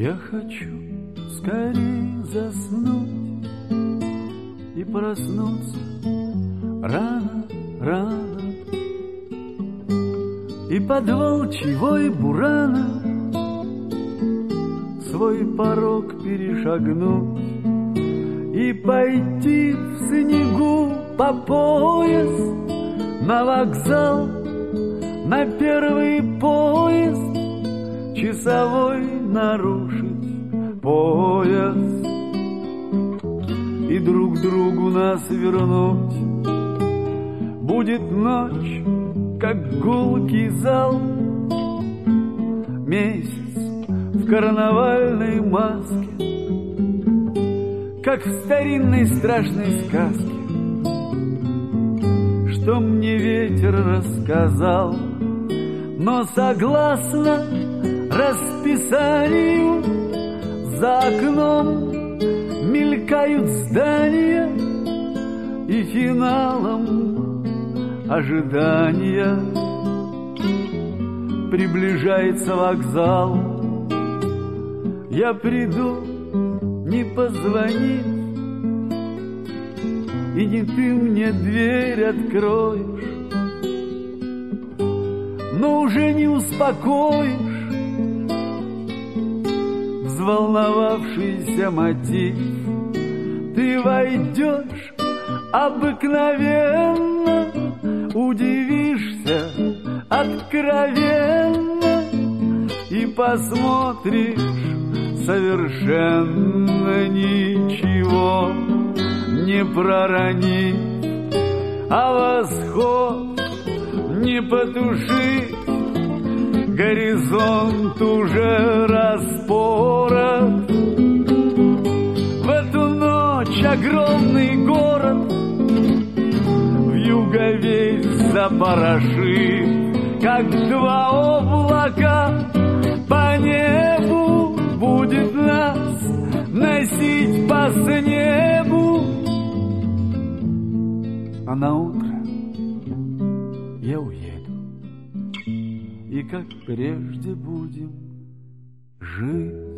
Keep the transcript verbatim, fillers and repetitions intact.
Я хочу скорее заснуть и проснуться рано, рано, и под волчьей бурана свой порог перешагнуть и пойти в снегу по пояс на вокзал, на первый поезд, часовой нарушить пояс и друг другу нас вернуть. Будет ночь, как гулкий зал, месяц в карнавальной маске, как в старинной страшной сказке, что мне ветер рассказал. Но согласно расписанию за окном мелькают здания, и финалом ожидания приближается вокзал. Я приду, не позвонив, и не ты мне дверь откроешь, но уже не успокоишь взволновавшийся мотив. Ты войдешь обыкновенно, удивишься откровенно и посмотришь совершенно ничего не проронить, а восход не потушить. Горизонт уже распорот. В эту ночь огромный город вьюга весь запорошит, как два облака по небу будет нас носить по снегу. А на утро я уеду, и как прежде будем жить.